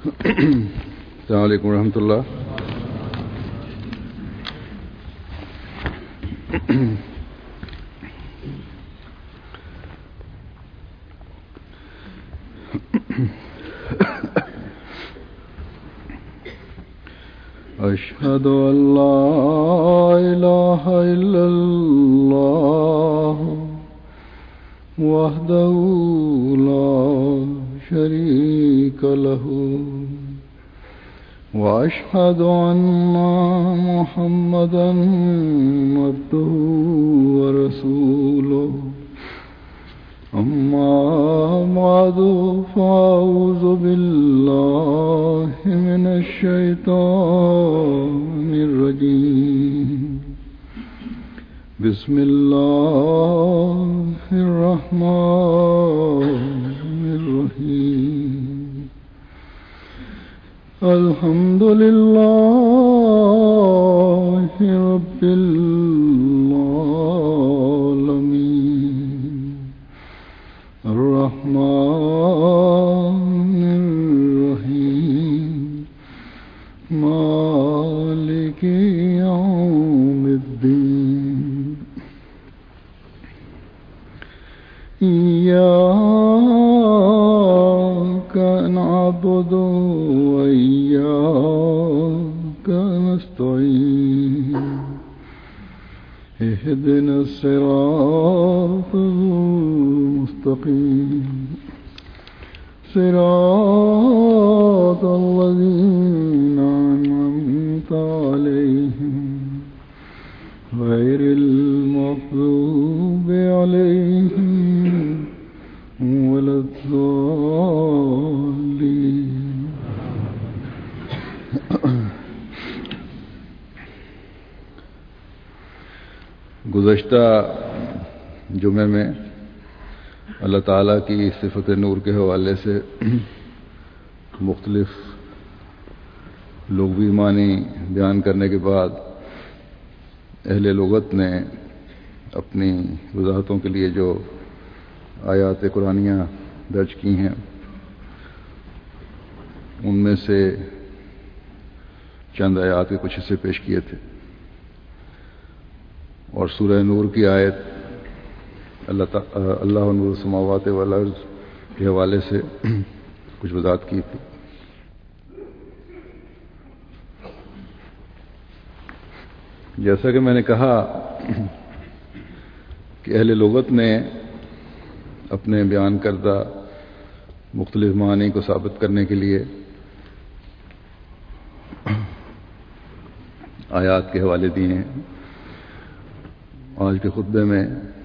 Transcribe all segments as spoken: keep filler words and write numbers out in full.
السلام علیکم ورحمۃ اللہ. اشہد ان لا الہ الا اللہ وحدہ لا شریک لہ واشہد ان محمدا عبدہ ورسولہ. اما بعد فاعوذ باللہ من الشیطان الرجیم. بسم اللہ الرحمن الرحیم. الحمد للہ رب العالمین الرحمن الرحیم مالک یوم الدین. ایاک نعبد و ایاک نستعین. اهدنا الصراط المستقيم صراط الذين أنعمت عليهم غير المغضوب عليهم ولا الضالين. گزشتہ جمعے میں اللہ تعالیٰ کی صفت نور کے حوالے سے مختلف لغوی معنی بیان کرنے کے بعد اہل لغت نے اپنی وضاحتوں کے لیے جو آیات قرآنیہ درج کی ہیں ان میں سے چند آیات کے کچھ حصے پیش کیے تھے، اور سورہ نور کی آیت اللہ اللہ نور السماوات والارض کے حوالے سے کچھ وضاحت کی تھی. جیسا کہ میں نے کہا کہ اہل لغت نے اپنے بیان کردہ مختلف معنی کو ثابت کرنے کے لیے آیات کے حوالے دیے ہیں. آج کے خطبے میں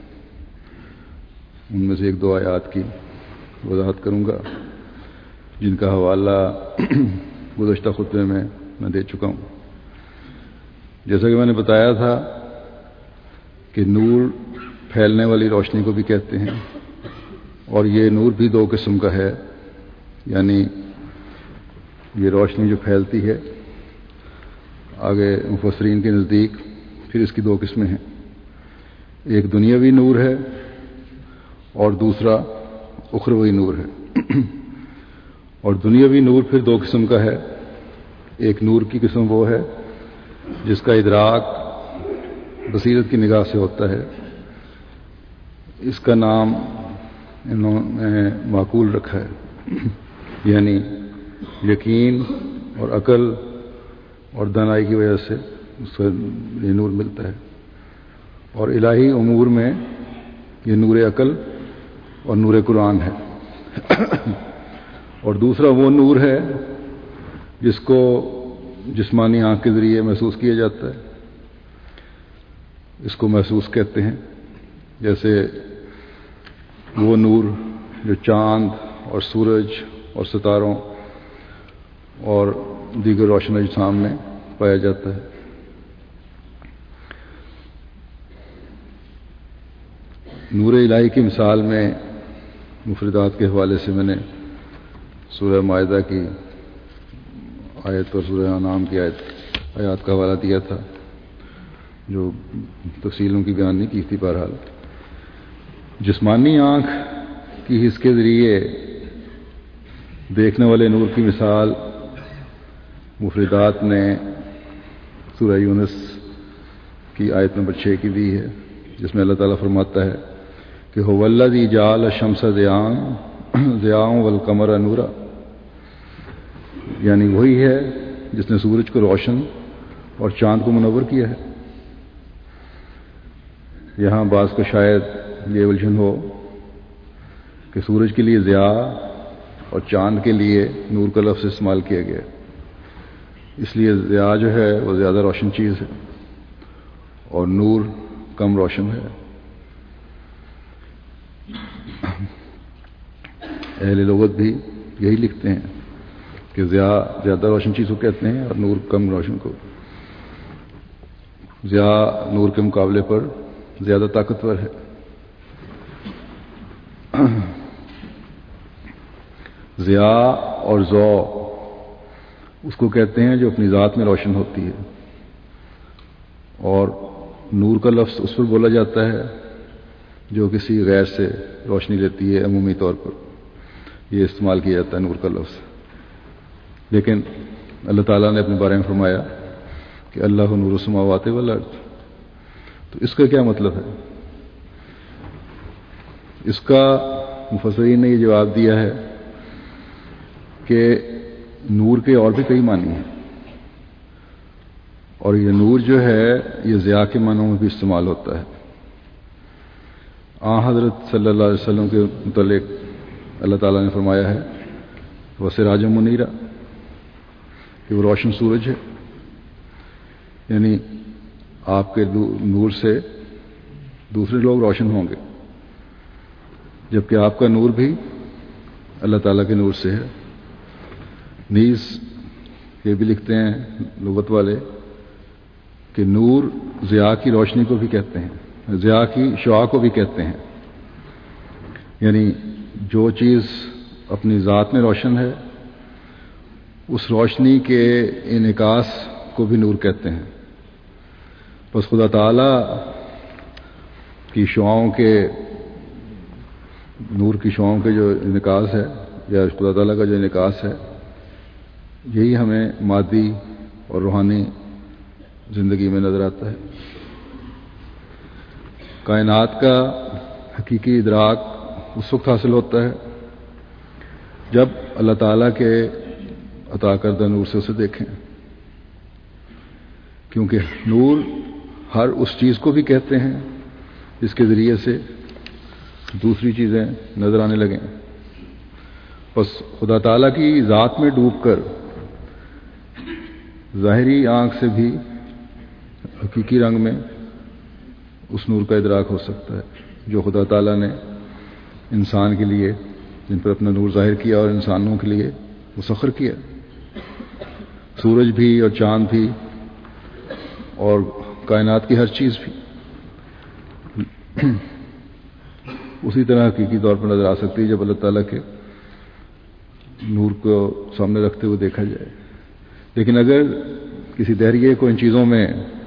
ان میں سے ایک دو آیات کی وضاحت کروں گا جن کا حوالہ گزشتہ خطبے میں میں دے چکا ہوں. جیسا کہ میں نے بتایا تھا کہ نور پھیلنے والی روشنی کو بھی کہتے ہیں، اور یہ نور بھی دو قسم کا ہے، یعنی یہ روشنی جو پھیلتی ہے آگے مفسرین کے نزدیک پھر اس کی دو قسمیں ہیں. ایک دنیاوی نور ہے اور دوسرا اخروی نور ہے. اور دنیاوی نور پھر دو قسم کا ہے. ایک نور کی قسم وہ ہے جس کا ادراک بصیرت کی نگاہ سے ہوتا ہے. اس کا نام انہوں نے معقول رکھا ہے، یعنی یقین اور عقل اور دانائی کی وجہ سے اس کو یہ نور ملتا ہے. اور الہی امور میں یہ نور عقل اور نور قرآن ہے. اور دوسرا وہ نور ہے جس کو جسمانی آنکھ کے ذریعے محسوس کیا جاتا ہے. اس کو محسوس کہتے ہیں، جیسے وہ نور جو چاند اور سورج اور ستاروں اور دیگر روشن اجسام میں پایا جاتا ہے. نور الہی کی مثال میں مفردات کے حوالے سے میں نے سورہ مائدہ کی آیت اور سورہ انعام کی آیت آیات کا حوالہ دیا تھا، جو تفصیلوں کی بیان نہیں کی تھی. بہرحال جسمانی آنکھ کی حس کے ذریعے دیکھنے والے نور کی مثال مفردات نے سورہ یونس کی آیت نمبر چھ کی دی ہے، جس میں اللہ تعالیٰ فرماتا ہے کہ هو الذی جعل الشمس ضیاء ضیاء والقمر نورا، یعنی وہی ہے جس نے سورج کو روشن اور چاند کو منور کیا ہے۔ یہاں بعض کو شاید یہ الجھن ہو کہ سورج کے لیے ضیاء اور چاند کے لیے نور کا لفظ استعمال کیا گیا، اس لیے ضیاء جو ہے وہ زیادہ روشن چیز ہے اور نور کم روشن ہے۔ اہل لغت بھی یہی لکھتے ہیں کہ ضیاء زیادہ روشن چیز کو کہتے ہیں اور نور کم روشن کو۔ ضیاء نور کے مقابلے پر زیادہ طاقتور ہے۔ ضیاء اور ضوء اس کو کہتے ہیں جو اپنی ذات میں روشن ہوتی ہے، اور نور کا لفظ اس پر بولا جاتا ہے جو کسی غیر سے روشنی لیتی ہے۔ عمومی طور پر یہ استعمال کیا جاتا ہے نور کا لفظ، لیکن اللہ تعالیٰ نے اپنے بارے میں فرمایا کہ اللہ نور السماوات والارض، تو اس کا کیا مطلب ہے؟ اس کا مفسرین نے یہ جواب دیا ہے کہ نور کے اور بھی کئی معنی ہیں، اور یہ نور جو ہے یہ ضیاء کے معنوں میں بھی استعمال ہوتا ہے۔ آن حضرت صلی اللہ علیہ وسلم کے متعلق اللہ تعالیٰ نے فرمایا ہے وہ سراج منیرہ، کہ وہ روشن سورج ہے، یعنی آپ کے نور سے دوسرے لوگ روشن ہوں گے، جبکہ آپ کا نور بھی اللہ تعالیٰ کے نور سے ہے۔ نیز یہ بھی لکھتے ہیں لغت والے کہ نور ضیاء کی روشنی کو بھی کہتے ہیں، ضیاء کی شعاع کو بھی کہتے ہیں، یعنی جو چیز اپنی ذات میں روشن ہے اس روشنی کے انعکاس کو بھی نور کہتے ہیں۔ بس خدا تعالیٰ کی شعاؤں کے نور کی شعاؤں کے جو انعکاس ہے یا خدا تعالیٰ کا جو انعکاس ہے، یہی ہمیں مادی اور روحانی زندگی میں نظر آتا ہے۔ کائنات کا حقیقی ادراک اس وقت حاصل ہوتا ہے جب اللہ تعالیٰ کے عطا کردہ نور سے اسے دیکھیں، کیونکہ نور ہر اس چیز کو بھی کہتے ہیں جس کے ذریعے سے دوسری چیزیں نظر آنے لگیں۔ بس خدا تعالیٰ کی ذات میں ڈوب کر ظاہری آنکھ سے بھی حقیقی رنگ میں اس نور کا ادراک ہو سکتا ہے جو خدا تعالیٰ نے انسان کے لیے، جن پر اپنا نور ظاہر کیا اور انسانوں کے لیے مسخر کیا۔ سورج بھی اور چاند بھی اور کائنات کی ہر چیز بھی اسی طرح حقیقی طور پر نظر آ سکتی ہے جب اللہ تعالیٰ کے نور کو سامنے رکھتے ہوئے دیکھا جائے۔ لیکن اگر کسی دہریے کو ان چیزوں میں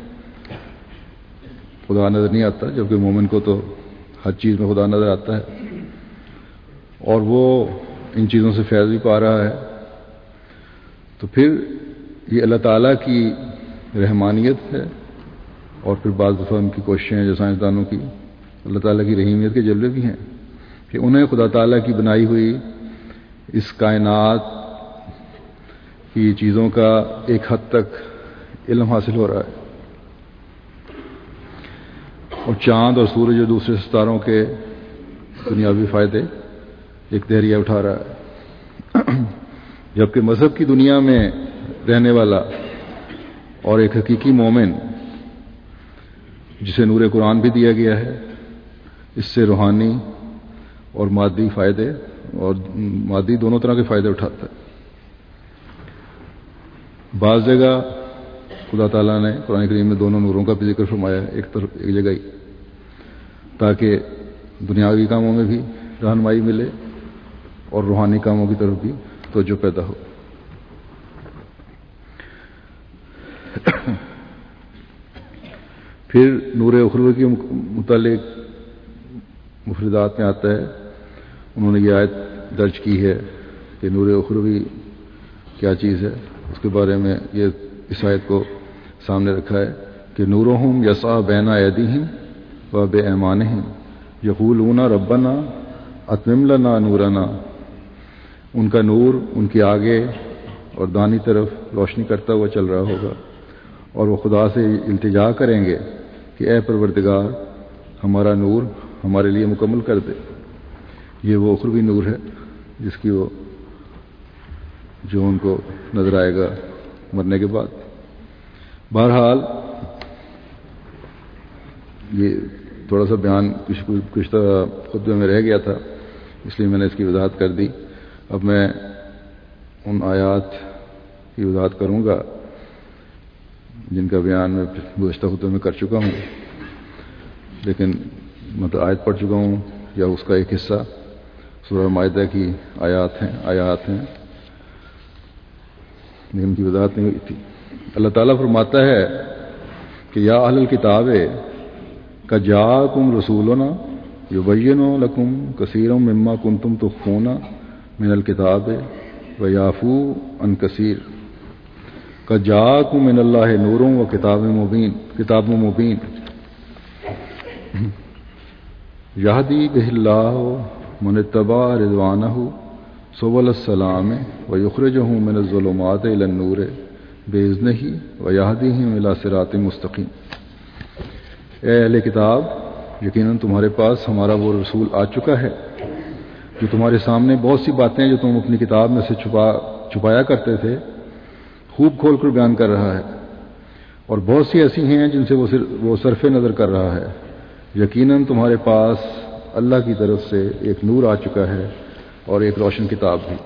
خدا نظر نہیں آتا، جبکہ مومن کو تو ہر چیز میں خدا نظر آتا ہے اور وہ ان چیزوں سے فیض بھی پا رہا ہے، تو پھر یہ اللہ تعالیٰ کی رحمانیت ہے، اور پھر بعض دفعہ ان کی کوششیں جو سائنسدانوں کی اللہ تعالیٰ کی رحیمیت کے جلوے بھی ہیں کہ انہیں خدا تعالیٰ کی بنائی ہوئی اس کائنات کی چیزوں کا ایک حد تک علم حاصل ہو رہا ہے، اور چاند اور سورج اور دوسرے ستاروں کے دنیاوی فائدے ایک دہریہ اٹھا رہا ہے، جبکہ مذہب کی دنیا میں رہنے والا اور ایک حقیقی مومن جسے نور قرآن بھی دیا گیا ہے، اس سے روحانی اور مادی فائدے اور مادی دونوں طرح کے فائدے اٹھاتا ہے۔ بعض جگہ خدا تعالیٰ نے قرآن کریم میں دونوں نوروں کا بھی ذکر فرمایا ہے، ایک طرف ایک جگہ ہی، تاکہ دنیاوی کاموں میں بھی رہنمائی ملے اور روحانی کاموں کی طرف بھی توجہ پیدا ہو۔ پھر نور اخروی کے متعلق مفردات میں آتا ہے، انہوں نے یہ آیت درج کی ہے کہ نور اخروی کیا چیز ہے، اس کے بارے میں یہ اس آیت کو سامنے رکھا ہے کہ نورہم یسعی بین ایدیہم و بایمانہم یقولون ربنا اتمم لنا نورنا، ان کا نور ان کے آگے اور دانی طرف روشنی کرتا ہوا چل رہا ہوگا، اور وہ خدا سے التجا کریں گے کہ اے پروردگار ہمارا نور ہمارے لیے مکمل کر دے۔ یہ وہ اخروی نور ہے جس کی وہ جو ان کو نظر آئے گا مرنے کے بعد۔ بہرحال یہ تھوڑا سا بیان کچھ گزشتہ خطبے میں رہ گیا تھا، اس لیے میں نے اس کی وضاحت کر دی۔ اب میں ان آیات کی وضاحت کروں گا جن کا بیان میں گزشتہ خطبے میں کر چکا ہوں، لیکن مطلب آیت پڑھ چکا ہوں یا اس کا ایک حصہ سورہ مائدہ کی آیات ہیں آیات ہیں لیکن ان کی وضاحت نہیں ہوئی تھی۔ اللہ تعالیٰ فرماتا ہے کہ یا اہل الکتاب قد جاءکم رسولنا یبین لکم کثیرا مما کنتم تخفون من الکتاب ویعفو عن کثیر قد جاءکم من اللہ نور و کتاب مبین کتاب مبین یہدی بہ اللہ من اتبع رضوانہ سبل السلام ویخرجہم من الظلمات الی النور باذنہ ویہدیہم الی صراط مستقیم۔ اے اہل کتاب، یقیناً تمہارے پاس ہمارا وہ رسول آ چکا ہے جو تمہارے سامنے بہت سی باتیں جو تم اپنی کتاب میں سے چھپا چھپایا کرتے تھے خوب کھول کر بیان کر رہا ہے، اور بہت سی ایسی ہیں جن سے وہ وہ صرف نظر کر رہا ہے۔ یقیناً تمہارے پاس اللہ کی طرف سے ایک نور آ چکا ہے اور ایک روشن کتاب بھی۔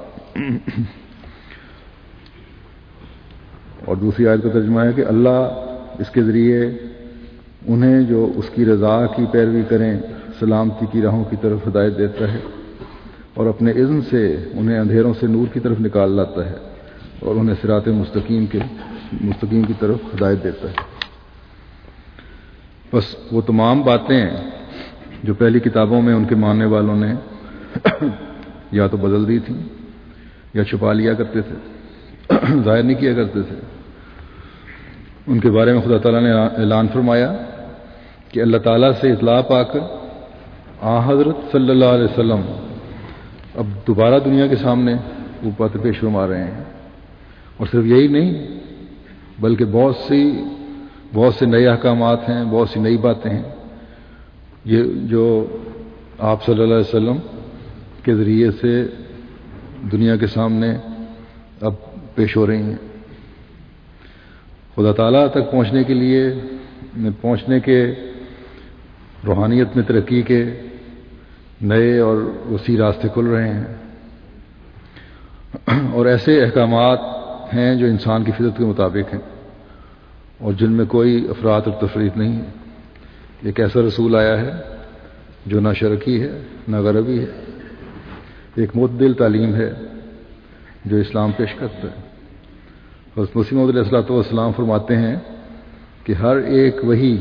اور دوسری آیت کا ترجمہ ہے کہ اللہ اس کے ذریعے انہیں جو اس کی رضا کی پیروی کریں سلامتی کی راہوں کی طرف ہدایت دیتا ہے، اور اپنے اذن سے انہیں اندھیروں سے نور کی طرف نکال لاتا ہے اور انہیں صراط مستقیم کے مستقیم کی طرف ہدایت دیتا ہے۔ بس وہ تمام باتیں جو پہلی کتابوں میں ان کے ماننے والوں نے یا تو بدل دی تھیں یا چھپا لیا کرتے تھے، ظاہر نہیں کیا کرتے تھے، ان کے بارے میں خدا تعالیٰ نے اعلان فرمایا کہ اللہ تعالیٰ سے اطلاع پا کر آ حضرت صلی اللہ علیہ وسلم اب دوبارہ دنیا کے سامنے وہ باتیں پیش فرما رہے ہیں، اور صرف یہی نہیں بلکہ بہت سی بہت سے نئے احکامات ہیں، بہت سی نئی باتیں ہیں یہ جو آپ صلی اللہ علیہ وسلم کے ذریعے سے دنیا کے سامنے اب پیش ہو رہی ہیں۔ خدا تعالیٰ تک پہنچنے کے لیے پہنچنے کے روحانیت میں ترقی کے نئے اور وسیع راستے کھل رہے ہیں، اور ایسے احکامات ہیں جو انسان کی فطرت کے مطابق ہیں اور جن میں کوئی افراط اور تفریط نہیں ہے۔ ایک ایسا رسول آیا ہے جو نہ شرقی ہے نہ غربی ہے، ایک معتدل تعلیم ہے جو اسلام پیش کرتا ہے۔ حضرت مسیح موعود علیہ الصلوۃ والسلام فرماتے ہیں کہ ہر ایک وحی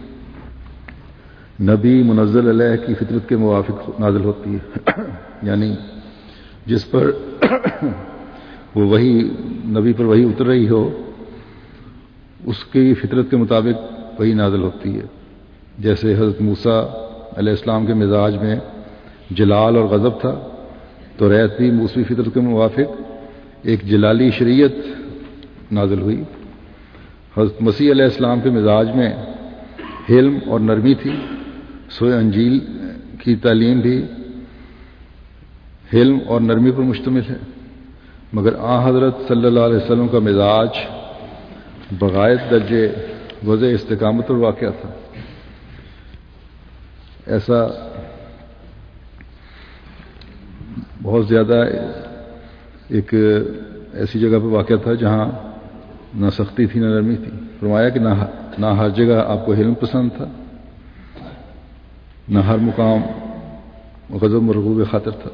نبی منزل علیہ کی فطرت کے موافق نازل ہوتی ہے، یعنی جس پر وہ وحی نبی پر وحی اتر رہی ہو اس کی فطرت کے مطابق وحی نازل ہوتی ہے۔ جیسے حضرت موسیٰ علیہ السلام کے مزاج میں جلال اور غضب تھا، تو ریت بھی موسوی فطرت کے موافق ایک جلالی شریعت نازل ہوئی۔ حضرت مسیح علیہ السلام کے مزاج میں حلم اور نرمی تھی، سوئے انجیل کی تعلیم بھی حلم اور نرمی پر مشتمل ہے، مگر آن حضرت صلی اللہ علیہ وسلم کا مزاج بغایت درجے وضع استقامت اور واقعہ تھا۔ ایسا بہت زیادہ ایک ایسی جگہ پہ واقعہ تھا جہاں نہ سختی تھی نہ نرمی تھی۔ فرمایا کہ نہ نہ ہر جگہ آپ کو حلم پسند تھا، نہ ہر مقام غضب مرغوب خاطر تھا،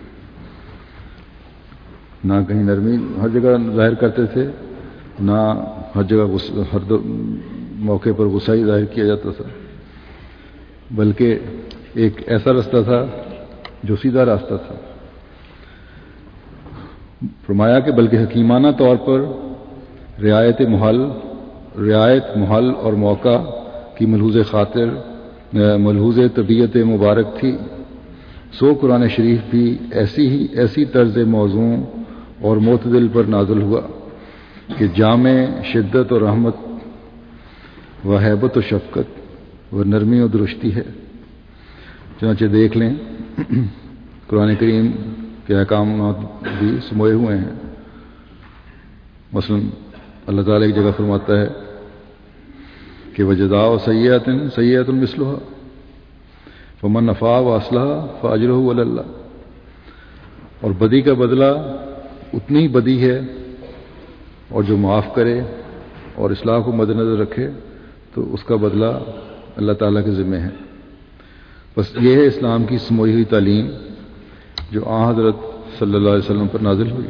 نہ کہیں نرمی ہر جگہ ظاہر کرتے تھے، نہ ہر جگہ ہر موقع پر غصہ ہی ظاہر کیا جاتا تھا، بلکہ ایک ایسا رستہ تھا جو سیدھا راستہ تھا۔ فرمایا کہ بلکہ حکیمانہ طور پر رعایت محل رعایت محل اور موقع کی ملحوظ خاطر ملحوظ طبیعت مبارک تھی، سو قرآن شریف بھی ایسی ہی ایسی طرز موضوع اور معتدل پر نازل ہوا کہ جامع شدت اور رحمت و ہیبت و شفقت و نرمی و درشتی ہے۔ چنانچہ دیکھ لیں قرآن کریم کے احکامات بھی سموئے ہوئے ہیں۔ مثلا اللہ تعالیٰ ایک جگہ فرماتا ہے کہ وجزاء سیئۃ سیئۃ مثلھا فمن عفا واصلح فاجرہ علی اللہ، اور بدی کا بدلہ اتنی ہی بدی ہے، اور جو معاف کرے اور اصلاح کو مد نظر رکھے تو اس کا بدلہ اللہ تعالیٰ کے ذمہ ہے۔ بس یہ ہے اسلام کی سموئی ہوئی تعلیم جو آن حضرت صلی اللہ علیہ وسلم پر نازل ہوئی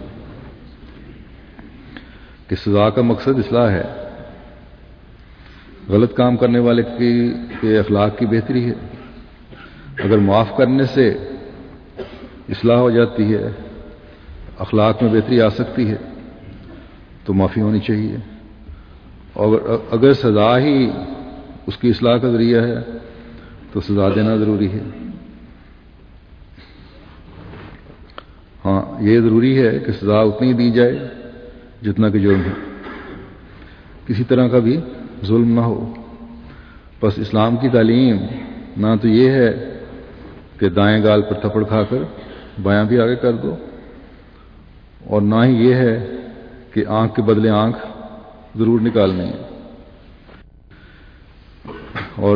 کہ سزا کا مقصد اصلاح ہے، غلط کام کرنے والے کی کے اخلاق کی بہتری ہے۔ اگر معاف کرنے سے اصلاح ہو جاتی ہے، اخلاق میں بہتری آ سکتی ہے تو معافی ہونی چاہیے، اور اگر سزا ہی اس کی اصلاح کا ذریعہ ہے تو سزا دینا ضروری ہے۔ ہاں یہ ضروری ہے کہ سزا اتنی دی جائے جتنا کہ جرم ہے، کسی طرح کا بھی ظلم نہ ہو۔ بس اسلام کی تعلیم نہ تو یہ ہے کہ دائیں گال پر تھپڑ کھا کر بایاں بھی آگے کر دو، اور نہ ہی یہ ہے کہ آنکھ کے بدلے آنکھ ضرور نکالنی ہے۔ اور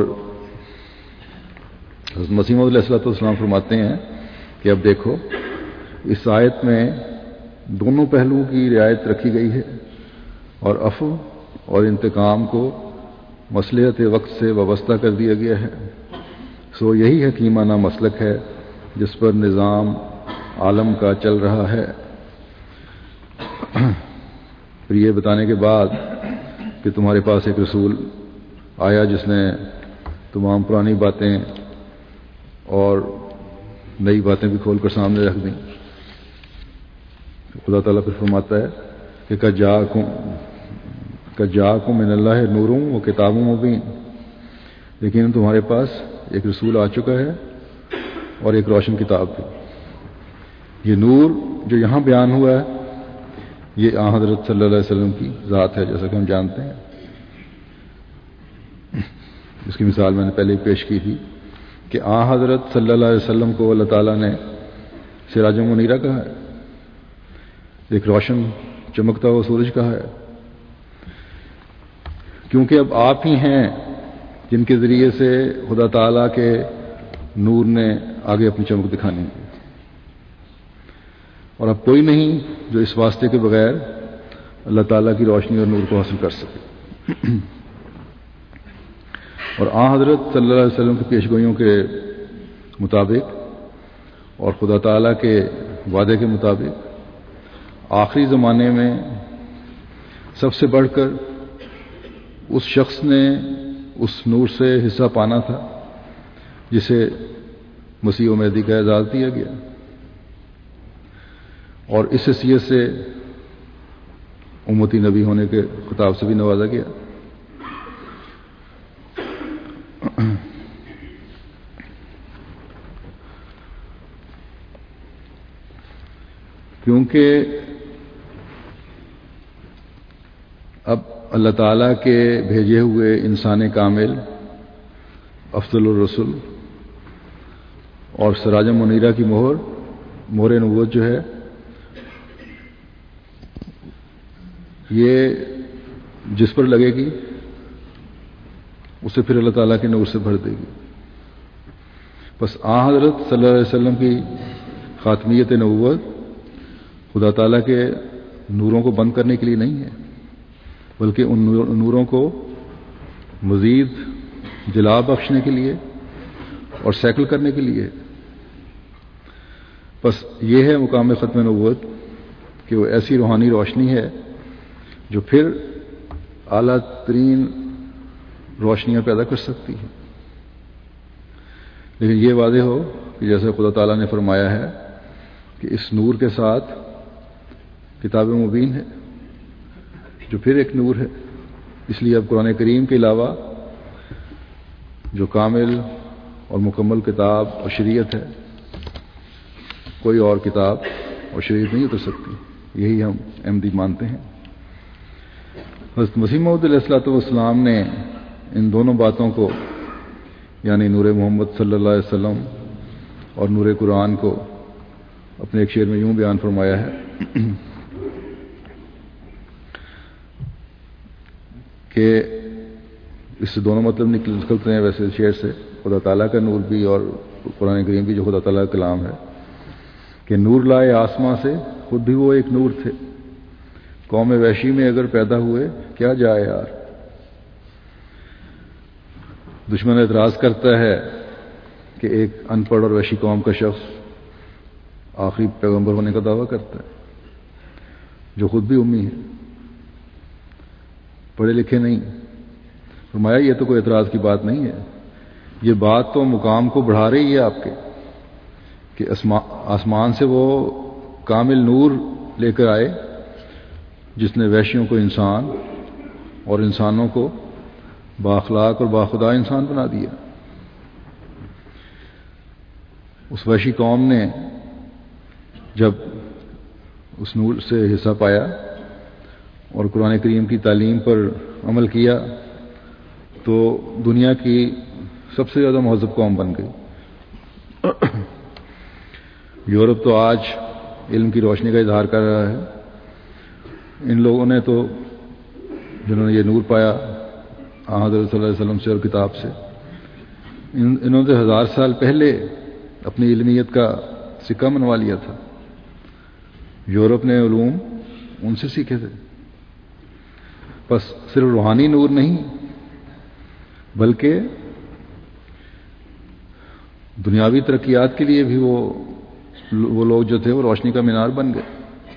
حضرت مسیح موعود علیہ الصلوۃ والسلام فرماتے ہیں کہ اب دیکھو اس آیت میں دونوں پہلوؤں کی رعایت رکھی گئی ہے، اور عفو اور انتقام کو مصلحت وقت سے وابستہ کر دیا گیا ہے۔ سو یہی حکیمانہ مسلک ہے جس پر نظام عالم کا چل رہا ہے۔ پھر یہ بتانے کے بعد کہ تمہارے پاس ایک رسول آیا جس نے تمام پرانی باتیں اور نئی باتیں بھی کھول کر سامنے رکھ دیں، خدا تعالیٰ پھر فرماتا ہے کہ قد جاءکم قد جاءکم من اللہ نور و کتاب مبین، لیکن تمہارے پاس ایک رسول آ چکا ہے اور ایک روشن کتاب بھی۔ یہ نور جو یہاں بیان ہوا ہے یہ آن حضرت صلی اللہ علیہ وسلم کی ذات ہے، جیسا کہ ہم جانتے ہیں۔ اس کی مثال میں نے پہلے ہی پیش کی تھی کہ آن حضرت صلی اللہ علیہ وسلم کو اللہ تعالیٰ نے سراج منیرہ کہا ہے، ایک روشن چمکتا ہوا سورج کہا ہے، کیونکہ اب آپ ہی ہیں جن کے ذریعے سے خدا تعالیٰ کے نور نے آگے اپنی چمک دکھانی ہے، اور اب کوئی نہیں جو اس واسطے کے بغیر اللہ تعالیٰ کی روشنی اور نور کو حاصل کر سکے۔ اور آن حضرت صلی اللہ علیہ وسلم کی پیشگوئیوں کے مطابق اور خدا تعالیٰ کے وعدے کے مطابق آخری زمانے میں سب سے بڑھ کر اس شخص نے اس نور سے حصہ پانا تھا جسے مسیح و مہدی کا اعزاز دیا گیا، اور اس حیثیت سے امتی نبی ہونے کے خطاب سے بھی نوازا گیا۔ کیونکہ اب اللہ تعالیٰ کے بھیجے ہوئے انسان کامل افضل الرسل اور سراج منیرہ کی مہر مہر نبوت جو ہے یہ جس پر لگے گی اسے پھر اللہ تعالیٰ کے نور سے بھر دے گی۔ بس آن حضرت صلی اللہ علیہ وسلم کی خاتمیت نبوت خدا تعالیٰ کے نوروں کو بند کرنے کے لیے نہیں ہے، بلکہ ان نوروں کو مزید جلا بخشنے کے لیے اور سیکل کرنے کے لیے۔ بس یہ ہے مقام ختم نبوت کہ وہ ایسی روحانی روشنی ہے جو پھر اعلیٰ ترین روشنیاں پیدا کر سکتی ہے۔ لیکن یہ واضح ہو کہ جیسے خدا تعالیٰ نے فرمایا ہے کہ اس نور کے ساتھ کتاب مبین ہے، جو پھر ایک نور ہے. اس لیے اب قرآن کریم کے علاوہ جو کامل اور مکمل کتاب اور شریعت ہے، کوئی اور کتاب اور شریعت نہیں اتر سکتی. یہی ہم احمدی مانتے ہیں. حضرت مسیح موعود علیہ الصلوۃ والسلام نے ان دونوں باتوں کو، یعنی نور محمد صلی اللہ علیہ وسلم اور نور قرآن کو، اپنے ایک شعر میں یوں بیان فرمایا ہے کہ اس سے دونوں مطلب نکلتے ہیں ویسے شعر سے، خدا تعالیٰ کا نور بھی اور قرآن کریم بھی جو خدا تعالیٰ کا کلام ہے، کہ نور لائے آسماں سے خود بھی وہ ایک نور تھے، قوم وحشی میں اگر پیدا ہوئے کیا جائے یار. دشمن اعتراض کرتا ہے کہ ایک ان پڑھ اور وحشی قوم کا شخص آخری پیغمبر ہونے کا دعویٰ کرتا ہے، جو خود بھی امی ہے، پڑھے لکھے نہیں. فرمایا یہ تو کوئی اعتراض کی بات نہیں ہے، یہ بات تو مقام کو بڑھا رہی ہے آپ کے، کہ آسمان سے وہ کامل نور لے کر آئے جس نے وحشیوں کو انسان اور انسانوں کو بااخلاق اور باخدا انسان بنا دیا. اس وحشی قوم نے جب اس نور سے حصہ پایا اور قرآن کریم کی تعلیم پر عمل کیا تو دنیا کی سب سے زیادہ مہذب قوم بن گئی. یورپ تو آج علم کی روشنی کا اظہار کر رہا ہے. ان لوگوں نے تو، جنہوں نے یہ نور پایا حضرت صلی اللہ علیہ وسلم سے اور کتاب سے، ان انہوں نے ہزار سال پہلے اپنی علمیت کا سکہ منوا لیا تھا. یورپ نے علوم ان سے سیکھے تھے. بس صرف روحانی نور نہیں بلکہ دنیاوی ترقیات کے لیے بھی وہ وہ لوگ جو تھے وہ روشنی کا مینار بن گئے.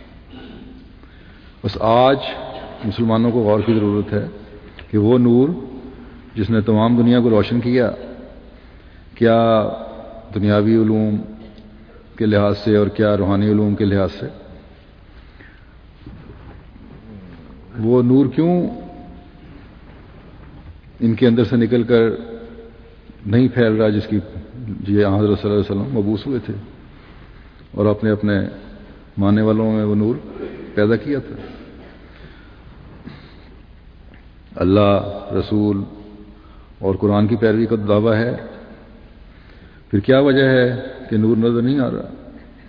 بس آج مسلمانوں کو غور کی ضرورت ہے کہ وہ نور جس نے تمام دنیا کو روشن کیا، کیا دنیاوی علوم کے لحاظ سے اور کیا روحانی علوم کے لحاظ سے، وہ نور کیوں ان کے اندر سے نکل کر نہیں پھیل رہا جس کی یہ حضرت صلی اللہ علیہ وسلم مبعوث ہوئے تھے اور اپنے اپنے ماننے والوں میں وہ نور پیدا کیا تھا. اللہ، رسول اور قرآن کی پیروی کا دعویٰ ہے، پھر کیا وجہ ہے کہ نور نظر نہیں آ رہا؟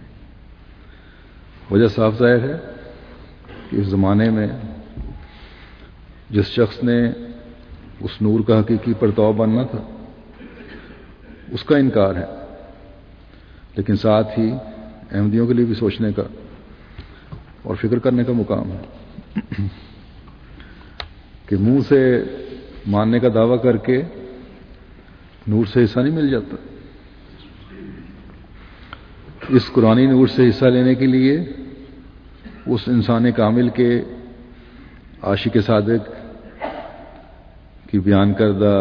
وجہ صاف ظاہر ہے کہ اس زمانے میں جس شخص نے اس نور کا حقیقی پرتاؤ بننا تھا اس کا انکار ہے. لیکن ساتھ ہی احمدیوں کے لیے بھی سوچنے کا اور فکر کرنے کا مقام ہے کہ منہ سے ماننے کا دعویٰ کر کے نور سے حصہ نہیں مل جاتا. اس قرآنی نور سے حصہ لینے کے لیے اس انسان کامل کے عاشق صادق کی بیان کردہ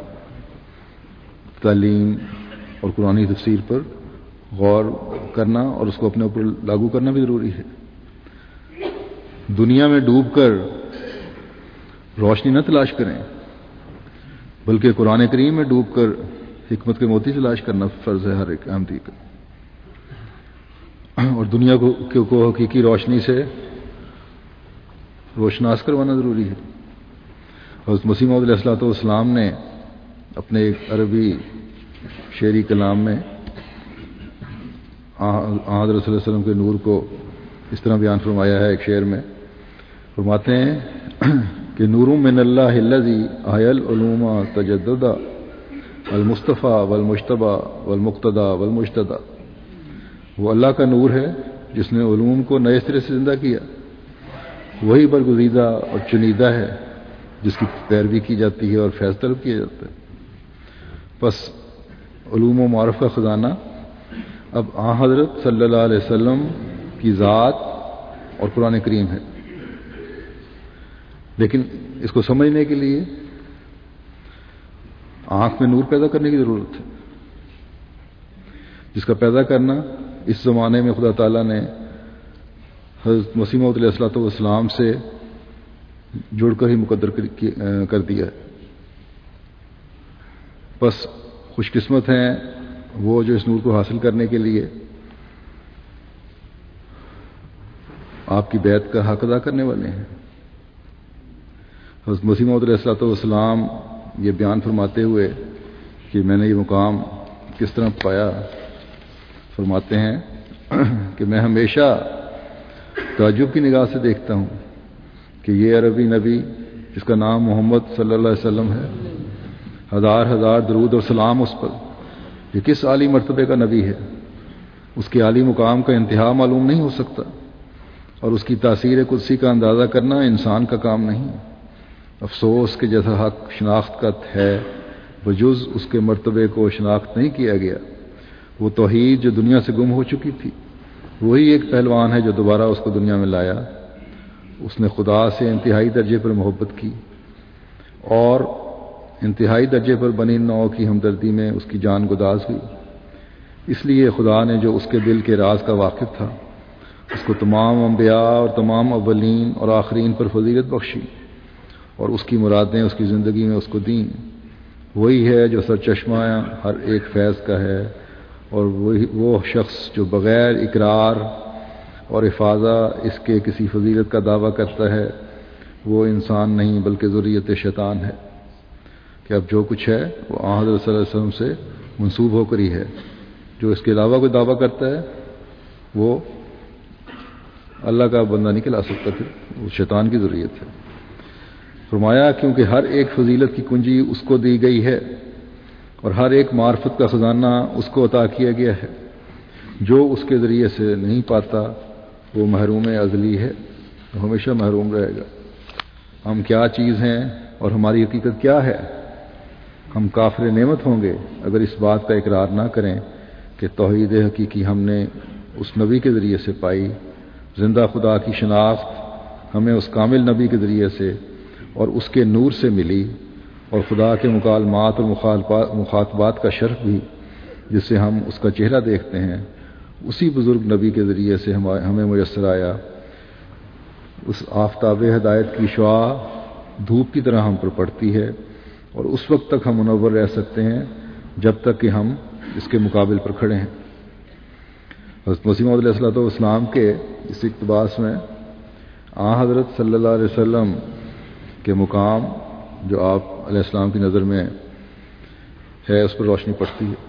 تعلیم اور قرآنی تفسیر پر غور کرنا اور اس کو اپنے اوپر لاگو کرنا بھی ضروری ہے. دنیا میں ڈوب کر روشنی نہ تلاش کریں بلکہ قرآن کریم میں ڈوب کر حکمت کے موتی تلاش کرنا فرض ہے ہر ایک احمدی کا. اور دنیا کو کو حقیقی روشنی سے روشناس کروانا ضروری ہے. حضرت مسیح موعود علیہ الصلوۃ والسلام نے اپنے ایک عربی شعری کلام میں حضرت صلی اللہ علیہ وسلم کے نور کو اس طرح بیان فرمایا ہے. ایک شعر میں فرماتے ہیں کہ نور من اللہ الذی احیا العلوم تجددا المصطفیٰ والمجتبی والمقتدی والمجتدی. وہ اللہ کا نور ہے جس نے علوم کو نئے سرے سے زندہ کیا، وہی برگزیدہ اور چنیدہ ہے جس کی پیروی کی جاتی ہے اور فیض طلب کیا جاتا ہے. بس علوم و معرف کا خزانہ اب آن حضرت صلی اللہ علیہ وسلم کی ذات اور قرآن کریم ہے. لیکن اس کو سمجھنے کے لیے آنکھ میں نور پیدا کرنے کی ضرورت ہے، جس کا پیدا کرنا اس زمانے میں خدا تعالیٰ نے حضرت مسیح موعود علیہ الصلوۃ والسلام سے جڑ کر ہی مقدر کر دیا ہے۔ بس خوش قسمت ہیں وہ جو اس نور کو حاصل کرنے کے لیے آپ کی بیعت کا حق ادا کرنے والے ہیں۔ حضرت مسیح موعود علیہ الصلوۃ والسلام یہ بیان فرماتے ہوئے کہ میں نے یہ مقام کس طرح پایا، فرماتے ہیں کہ میں ہمیشہ تعجب کی نگاہ سے دیکھتا ہوں کہ یہ عربی نبی جس کا نام محمد صلی اللہ علیہ وسلم ہے، ہزار ہزار درود اور سلام اس پر، یہ کس عالی مرتبے کا نبی ہے۔ اس کے عالی مقام کا انتہا معلوم نہیں ہو سکتا، اور اس کی تاثیر قدسی کا اندازہ کرنا انسان کا کام نہیں۔ افسوس کہ جیسا حق شناخت کا ہے بجز اس کے مرتبے کو شناخت نہیں کیا گیا۔ وہ توحید جو دنیا سے گم ہو چکی تھی، وہی ایک پہلوان ہے جو دوبارہ اس کو دنیا میں لایا۔ اس نے خدا سے انتہائی درجے پر محبت کی اور انتہائی درجے پر بنی نوع کی ہمدردی میں اس کی جان گداز ہوئی۔ اس لیے خدا نے جو اس کے دل کے راز کا واقف تھا، اس کو تمام انبیاء اور تمام اولین اور آخرین پر فضیلت بخشی اور اس کی مرادیں اس کی زندگی میں اس کو دیں۔ وہی ہے جو سرچشمہ ہر ایک فیض کا ہے، اور وہی وہ شخص جو بغیر اقرار اور افاضہ اس کے کسی فضیلت کا دعویٰ کرتا ہے، وہ انسان نہیں بلکہ ذریت شیطان ہے۔ کہ اب جو کچھ ہے وہ آن حضرت صلی اللہ علیہ وسلم سے منسوب ہو کر ہی ہے۔ جو اس کے علاوہ کوئی دعویٰ کرتا ہے وہ اللہ کا بندہ نہیں کہلا سکتا، پھر وہ شیطان کی ذریت ہے۔ فرمایا کیونکہ ہر ایک فضیلت کی کنجی اس کو دی گئی ہے اور ہر ایک معرفت کا خزانہ اس کو عطا کیا گیا ہے۔ جو اس کے ذریعے سے نہیں پاتا وہ محروم ازلی ہے، وہ ہمیشہ محروم رہے گا۔ ہم کیا چیز ہیں اور ہماری حقیقت کیا ہے؟ ہم کافر نعمت ہوں گے اگر اس بات کا اقرار نہ کریں کہ توحید حقیقی ہم نے اس نبی کے ذریعے سے پائی۔ زندہ خدا کی شناخت ہمیں اس کامل نبی کے ذریعے سے اور اس کے نور سے ملی، اور خدا کے مکالمات اور مخاطبات کا شرف بھی جس سے ہم اس کا چہرہ دیکھتے ہیں، اسی بزرگ نبی کے ذریعے سے ہمیں میسر آیا۔ اس آفتاب ہدایت کی شعاع دھوپ کی طرح ہم پر پڑتی ہے، اور اس وقت تک ہم منور رہ سکتے ہیں جب تک کہ ہم اس کے مقابل پر کھڑے ہیں۔ حضرت مسیح موعود علیہ الصلوۃ والسلام کے اس اقتباس میں آن حضرت صلی اللہ علیہ وسلم کے مقام جو آپ علیہ السلام کی نظر میں ہے اس پر روشنی پڑتی ہے۔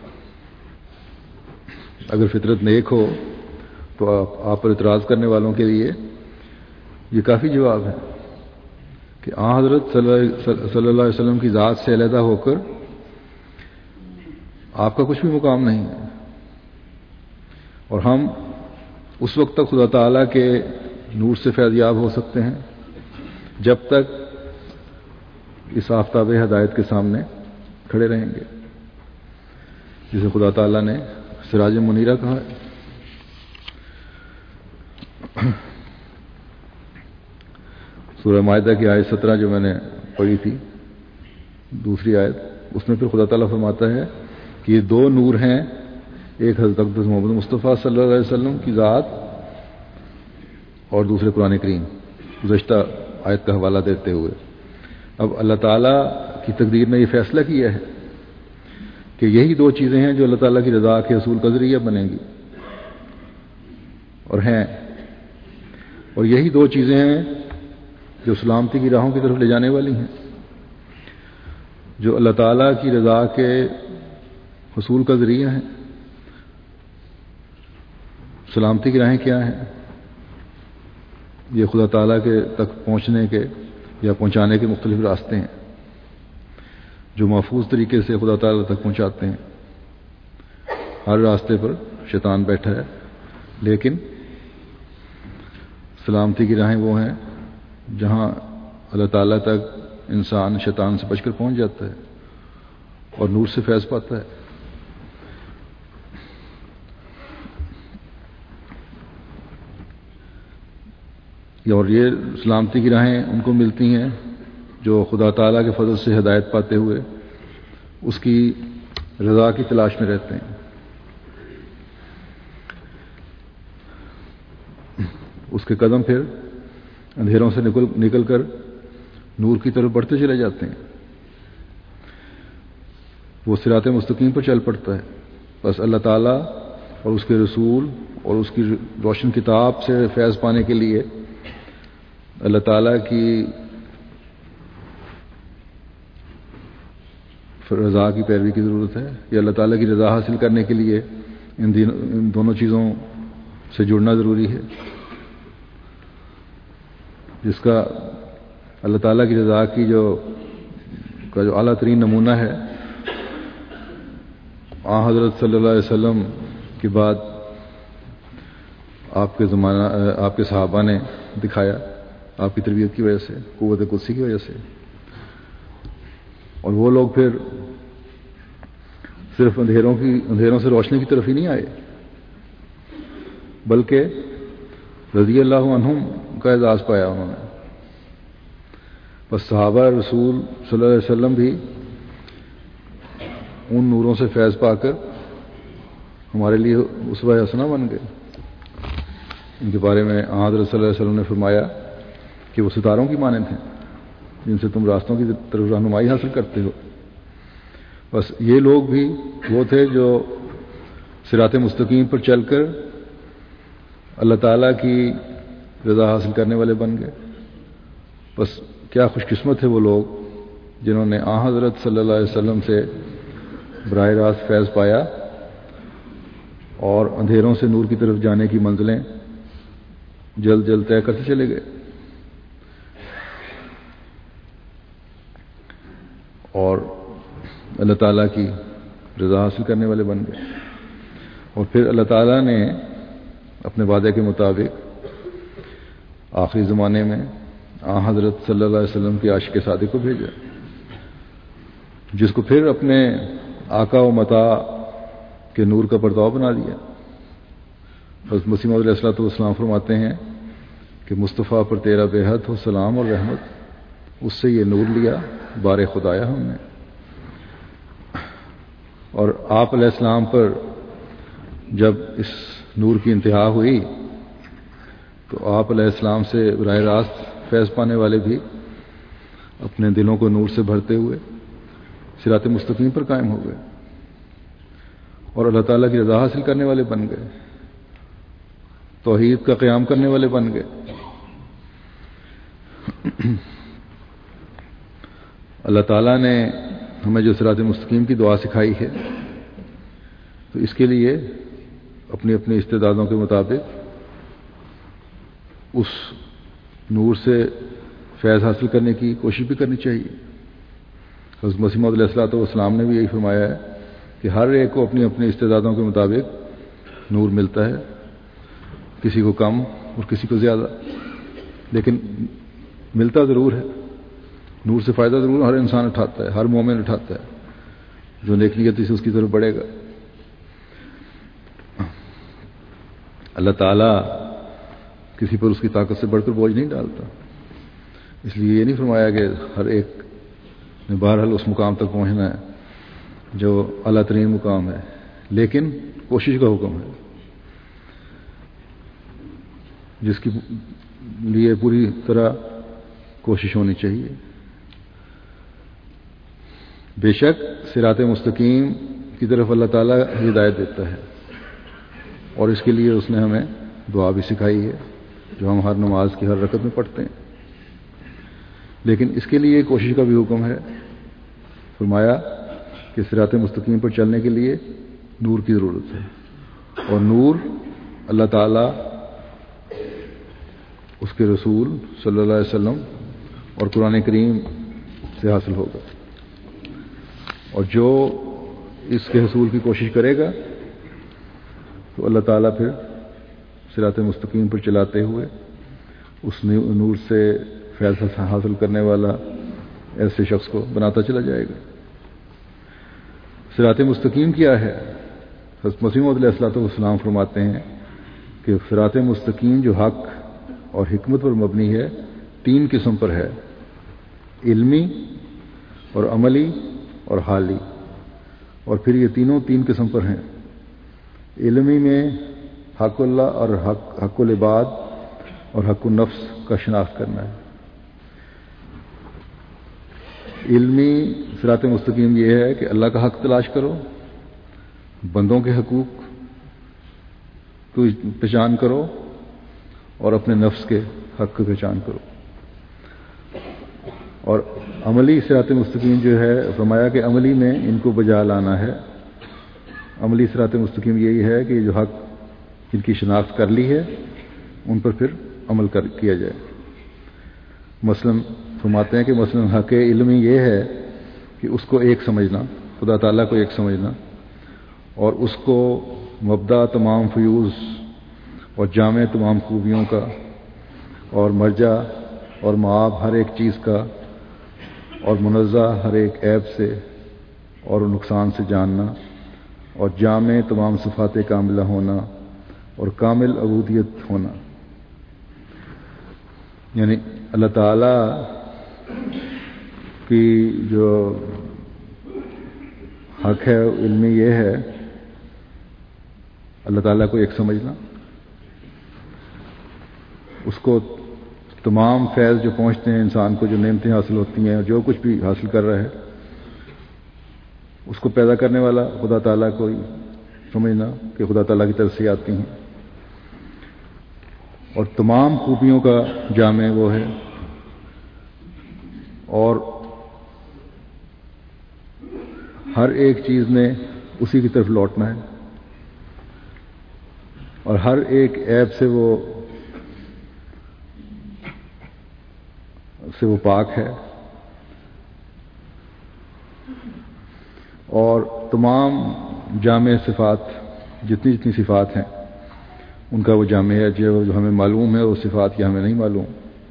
اگر فطرت نیک ہو تو آپ, آپ پر اعتراض کرنے والوں کے لیے یہ کافی جواب ہے کہ آن حضرت صلی اللہ علیہ وسلم کی ذات سے علیحدہ ہو کر آپ کا کچھ بھی مقام نہیں ہے، اور ہم اس وقت تک خدا تعالیٰ کے نور سے فیضیاب ہو سکتے ہیں جب تک اس آفتاب ہدایت کے سامنے کھڑے رہیں گے، جسے خدا تعالیٰ نے سراج منیرہ کہا ہے۔ سورہ مائدہ کی آیت سترہ جو میں نے پڑھی تھی، دوسری آیت، اس میں پھر خدا تعالیٰ فرماتا ہے کہ یہ دو نور ہیں، ایک حضرت اقدس محمد مصطفیٰ صلی اللہ علیہ وسلم کی ذات اور دوسرے قرآن کریم، گزشتہ آیت کا حوالہ دیتے ہوئے۔ اب اللہ تعالیٰ کی تقدیر نے یہ فیصلہ کیا ہے کہ یہی دو چیزیں ہیں جو اللہ تعالیٰ کی رضا کے حصول کا ذریعہ بنیں گی اور ہیں، اور یہی دو چیزیں ہیں جو سلامتی کی راہوں کی طرف لے جانے والی ہیں۔ جو اللہ تعالیٰ کی رضا کے حصول کا ذریعہ ہیں، سلامتی کی راہیں کیا ہیں؟ یہ خدا تعالیٰ کے تک پہنچنے کے یا پہنچانے کے مختلف راستے ہیں جو محفوظ طریقے سے خدا تعالیٰ تک پہنچاتے ہیں۔ ہر راستے پر شیطان بیٹھا ہے، لیکن سلامتی کی راہیں وہ ہیں جہاں اللہ تعالیٰ تک انسان شیطان سے بچ کر پہنچ جاتا ہے اور نور سے فیض پاتا ہے۔ اور یہ سلامتی کی راہیں ان کو ملتی ہیں جو خدا تعالیٰ کے فضل سے ہدایت پاتے ہوئے اس کی رضا کی تلاش میں رہتے ہیں۔ اس کے قدم پھر اندھیروں سے نکل نکل کر نور کی طرف بڑھتے چلے جاتے ہیں، وہ صراط مستقیم پر چل پڑتا ہے۔ بس اللہ تعالیٰ اور اس کے رسول اور اس کی روشن کتاب سے فیض پانے کے لیے اللہ تعالیٰ کی رضا کی پیروی کی ضرورت ہے، یا اللہ تعالیٰ کی رضا حاصل کرنے کے لیے ان, دین ان دونوں چیزوں سے جڑنا ضروری ہے، جس کا اللہ تعالیٰ کی رضا کی جو کا جو اعلیٰ ترین نمونہ ہے آن حضرت صلی اللہ علیہ وسلم کے بعد آپ کے زمانہ آپ کے صحابہ نے دکھایا، آپ کی تربیت کی وجہ سے، قوت قدسی کی وجہ سے۔ اور وہ لوگ پھر صرف اندھیروں کی اندھیروں سے روشنی کی طرف ہی نہیں آئے، بلکہ رضی اللہ عنہم کا اعزاز پایا انہوں نے۔ بس صحابہ رسول صلی اللہ علیہ وسلم بھی ان نوروں سے فیض پا کر ہمارے لیے اسوہ حسنہ بن گئے۔ ان کے بارے میں حضرت صلی اللہ علیہ وسلم نے فرمایا کہ وہ ستاروں کی مانند ہیں جن سے تم راستوں کی طرف رہنمائی حاصل کرتے ہو۔ بس یہ لوگ بھی وہ تھے جو صراط مستقیم پر چل کر اللہ تعالیٰ کی رضا حاصل کرنے والے بن گئے۔ بس کیا خوش قسمت ہے وہ لوگ جنہوں نے آن حضرت صلی اللہ علیہ وسلم سے براہ راست فیض پایا اور اندھیروں سے نور کی طرف جانے کی منزلیں جلد جلد طے کرتے چلے گئے، اور اللہ تعالیٰ کی رضا حاصل کرنے والے بن گئے۔ اور پھر اللہ تعالیٰ نے اپنے وعدے کے مطابق آخری زمانے میں آن حضرت صلی اللہ علیہ وسلم کے عاشق صادق کو بھیجا، جس کو پھر اپنے آقا و متا کے نور کا پرتاؤ بنا دیا۔ حضرت مسیح موعود علیہ الصلوۃ والسلام فرماتے ہیں کہ مصطفیٰ پر تیرا بے حد ہو سلام اور رحمت، اس سے یہ نور لیا بار خدایا ہم نے۔ اور آپ علیہ السلام پر جب اس نور کی انتہا ہوئی تو آپ علیہ السلام سے براہ راست فیض پانے والے بھی اپنے دلوں کو نور سے بھرتے ہوئے صراط مستقیم پر قائم ہو گئے اور اللہ تعالیٰ کی رضا حاصل کرنے والے بن گئے، توحید کا قیام کرنے والے بن گئے۔ اللہ تعالیٰ نے ہمیں جو صراط مستقیم کی دعا سکھائی ہے، تو اس کے لیے اپنی اپنی استعدادوں کے مطابق اس نور سے فیض حاصل کرنے کی کوشش بھی کرنی چاہیے۔ حضرت مسیح موعود علیہ الصلوۃ والسلام نے بھی یہی فرمایا ہے کہ ہر ایک کو اپنی اپنی استعدادوں کے مطابق نور ملتا ہے، کسی کو کم اور کسی کو زیادہ، لیکن ملتا ضرور ہے۔ نور سے فائدہ ضرور ہر انسان اٹھاتا ہے، ہر مومن اٹھاتا ہے جو نیک نیتی سے اس کی طرف بڑھے گا۔ اللہ تعالیٰ کسی پر اس کی طاقت سے بڑھ کر بوجھ نہیں ڈالتا، اس لیے یہ نہیں فرمایا کہ ہر ایک نے بہرحال اس مقام تک پہنچنا ہے جو اعلیٰ ترین مقام ہے، لیکن کوشش کا حکم ہے جس کی لیے پوری طرح کوشش ہونی چاہیے۔ بے شک صراط مستقیم کی طرف اللہ تعالیٰ ہدایت دیتا ہے، اور اس کے لیے اس نے ہمیں دعا بھی سکھائی ہے جو ہم ہر نماز کی ہر رکعت میں پڑھتے ہیں، لیکن اس کے لیے کوشش کا بھی حکم ہے۔ فرمایا کہ صراط مستقیم پر چلنے کے لیے نور کی ضرورت ہے، اور نور اللہ تعالیٰ، اس کے رسول صلی اللہ علیہ وسلم اور قرآن کریم سے حاصل ہوگا، اور جو اس کے حصول کی کوشش کرے گا تو اللہ تعالیٰ پھر صراط مستقیم پر چلاتے ہوئے اس نور سے فیض حاصل کرنے والا ایسے شخص کو بناتا چلا جائے گا۔ صراط مستقیم کیا ہے؟ حضرت مسیح موعود علیہ الصلوۃ والسلام فرماتے ہیں کہ صراط مستقیم جو حق اور حکمت پر مبنی ہے، تین قسم پر ہے: علمی اور عملی اور حالی، اور پھر یہ تینوں تین قسم پر ہیں۔ علمی میں حق اللہ اور حق حق العباد اور حق النفس کا شناخت کرنا ہے، علمی صراط مستقیم یہ ہے کہ اللہ کا حق تلاش کرو، بندوں کے حقوق کو پہچان کرو اور اپنے نفس کے حق کو پہچان کرو. اور عملی صراط مستقیم جو ہے فرمایا کہ عملی میں ان کو بجا لانا ہے. عملی صراط مستقیم یہی ہے کہ جو حق جن کی شناخت کر لی ہے ان پر پھر عمل کر کیا جائے. مثلاً فرماتے ہیں کہ مثلاً حق علمی یہ ہے کہ اس کو ایک سمجھنا، خدا تعالیٰ کو ایک سمجھنا، اور اس کو مبدا تمام فیوز اور جامع تمام خوبیوں کا اور مرجع اور معاب ہر ایک چیز کا اور منزہ ہر ایک عیب سے اور نقصان سے جاننا، اور جامع تمام صفات کاملہ ہونا اور کامل عبودیت ہونا. یعنی اللہ تعالیٰ کی جو حق ہے علمی یہ ہے اللہ تعالیٰ کو ایک سمجھنا، اس کو تمام فیض جو پہنچتے ہیں انسان کو، جو نعمتیں حاصل ہوتی ہیں، جو کچھ بھی حاصل کر رہا ہے اس کو پیدا کرنے والا خدا تعالیٰ کو ہی سمجھنا کہ خدا تعالیٰ کی طرف سے آتی ہیں، اور تمام خوبیوں کا جامع وہ ہے، اور ہر ایک چیز میں اسی کی طرف لوٹنا ہے، اور ہر ایک عیب سے وہ سے وہ پاک ہے، اور تمام جامع صفات جتنی جتنی صفات ہیں ان کا وہ جامع ہے، جو جو ہمیں معلوم ہے وہ صفات کی ہمیں نہیں معلوم.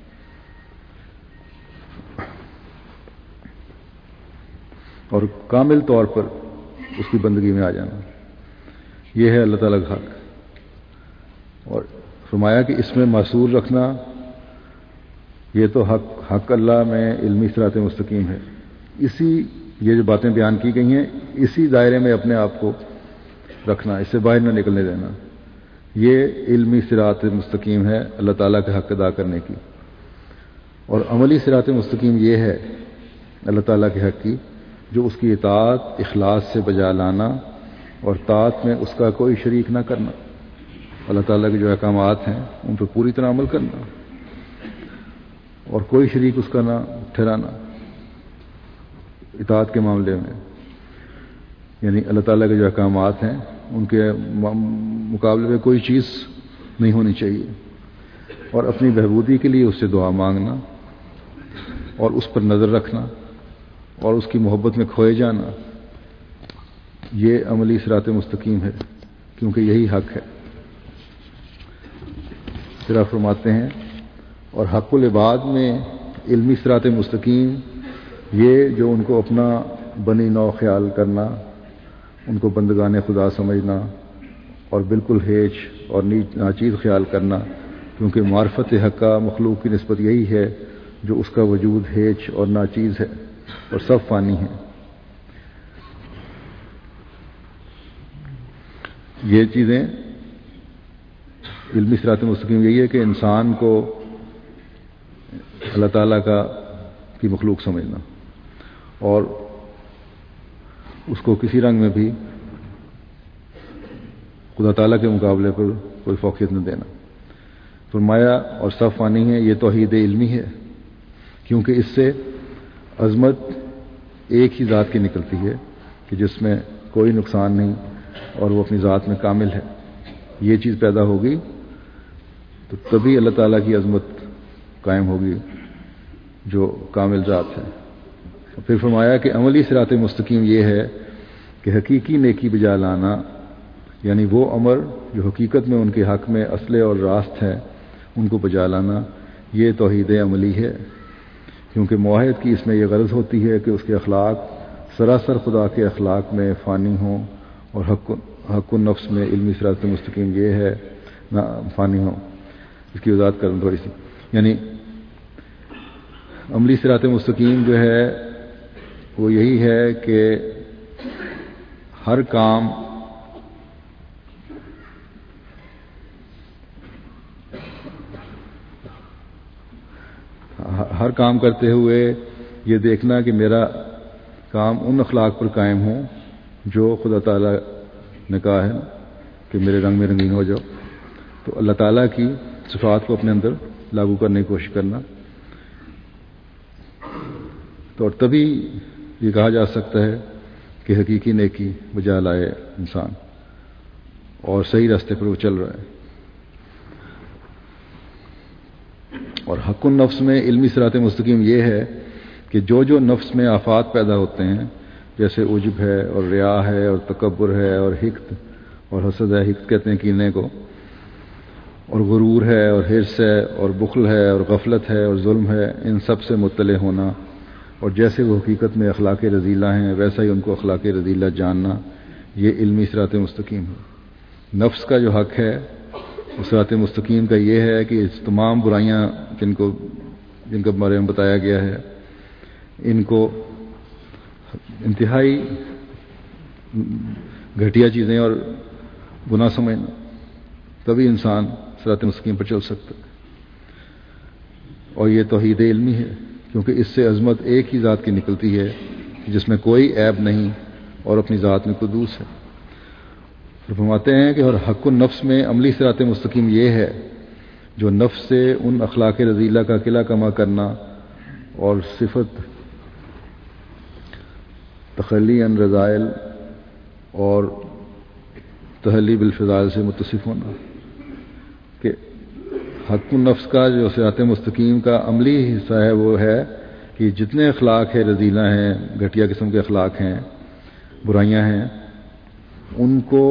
اور کامل طور پر اس کی بندگی میں آ جانا، یہ ہے اللہ تعالیٰ کا حق. اور فرمایا کہ اس میں معصور رکھنا یہ تو حق حق اللہ میں علمی صراط مستقیم ہے. اسی یہ جو باتیں بیان کی گئی ہیں اسی دائرے میں اپنے آپ کو رکھنا، اس سے باہر نہ نکلنے دینا، یہ علمی صراط مستقیم ہے اللہ تعالیٰ کے حق ادا کرنے کی. اور عملی صراط مستقیم یہ ہے اللہ تعالیٰ کے حق کی جو اس کی اطاعت اخلاص سے بجا لانا اور طاعت میں اس کا کوئی شریک نہ کرنا، اللہ تعالیٰ کے جو احکامات ہیں ان پر پوری طرح عمل کرنا اور کوئی شریک اس کا نہ ٹھہرانا اطاعت کے معاملے میں. یعنی اللہ تعالیٰ کے جو احکامات ہیں ان کے مقابلے میں کوئی چیز نہیں ہونی چاہیے، اور اپنی بہبودی کے لیے اس سے دعا مانگنا اور اس پر نظر رکھنا اور اس کی محبت میں کھوئے جانا، یہ عملی صراط مستقیم ہے کیونکہ یہی حق ہے. پھر آپ فرماتے ہیں اور حق العباد میں علمی صراط مستقیم یہ جو ان کو اپنا بنی نو خیال کرنا، ان کو بندگان خدا سمجھنا اور بالکل ہیچ اور ناچیز خیال کرنا، کیونکہ معرفت حقہ مخلوق کی نسبت یہی ہے جو اس کا وجود ہیچ اور ناچیز ہے اور سب فانی ہیں. یہ چیزیں علمی صراط مستقیم یہی ہے کہ انسان کو اللہ تعالیٰ کا کی مخلوق سمجھنا اور اس کو کسی رنگ میں بھی خدا تعالیٰ کے مقابلے پر کوئی فوقیت نہ دینا. فرمایا اور سب فانی ہے، یہ توحید علمی ہے کیونکہ اس سے عظمت ایک ہی ذات کی نکلتی ہے کہ جس میں کوئی نقصان نہیں اور وہ اپنی ذات میں کامل ہے. یہ چیز پیدا ہوگی تو تبھی اللہ تعالیٰ کی عظمت قائم ہوگی جو کامل ذات ہے. پھر فرمایا کہ عملی صراط مستقیم یہ ہے کہ حقیقی نیکی بجا لانا، یعنی وہ امر جو حقیقت میں ان کے حق میں اصل اور راست ہے ان کو بجا لانا، یہ توحید عملی ہے کیونکہ معاہد کی اس میں یہ غرض ہوتی ہے کہ اس کے اخلاق سراسر خدا کے اخلاق میں فانی ہوں، اور حق حق النفس میں علمی صراط مستقیم یہ ہے نہ فانی ہوں. اس کی وضاحت کروں تھوڑی سی. یعنی عملی صراط مستقیم جو ہے وہ یہی ہے کہ ہر کام ہر کام کرتے ہوئے یہ دیکھنا کہ میرا کام ان اخلاق پر قائم ہوں جو خدا تعالیٰ نے کہا ہے کہ میرے رنگ میں رنگین ہو جاؤ. تو اللہ تعالیٰ کی صفات کو اپنے اندر لاگو کرنے کی کوشش کرنا. تو اور تبھی یہ کہا جا سکتا ہے کہ حقیقی نیکی بجا لائے انسان اور صحیح راستے پر وہ چل رہا ہے. اور حق النفس میں علمی صراط مستقیم یہ ہے کہ جو جو نفس میں آفات پیدا ہوتے ہیں جیسے عجب ہے اور ریا ہے اور تکبر ہے اور حقد اور حسد ہے. حقد کہتے ہیں کینے کو. اور غرور ہے اور حرص ہے اور بخل ہے اور غفلت ہے اور ظلم ہے. ان سب سے مطلع ہونا اور جیسے وہ حقیقت میں اخلاق رذیلہ ہیں ویسا ہی ان کو اخلاق رذیلہ جاننا یہ علمی صراط مستقیم ہے. نفس کا جو حق ہے صراط مستقیم کا یہ ہے کہ تمام برائیاں جن کو جن کا بارے میں بتایا گیا ہے ان کو انتہائی گھٹیا چیزیں اور گناہ سمجھنا تبھی انسان صراط مستقیم پر چل سکتا ہے. اور یہ توحید علمی ہے کیونکہ اس سے عظمت ایک ہی ذات کی نکلتی ہے جس میں کوئی عیب نہیں اور اپنی ذات میں قدوس ہے. فرماتے ہیں کہ اور حق النفس میں عملی صراط مستقیم یہ ہے جو نفس سے ان اخلاق رذیلہ کا قلع کما کرنا اور صفت تخلی عن رذائل اور تحلی بالفضائل سے متصف ہونا. کہ حق النفس کا جو صراط مستقیم کا عملی حصہ ہے وہ ہے کہ جتنے اخلاق ہیں رذیلہ ہیں گھٹیا قسم کے اخلاق ہیں برائیاں ہیں ان کو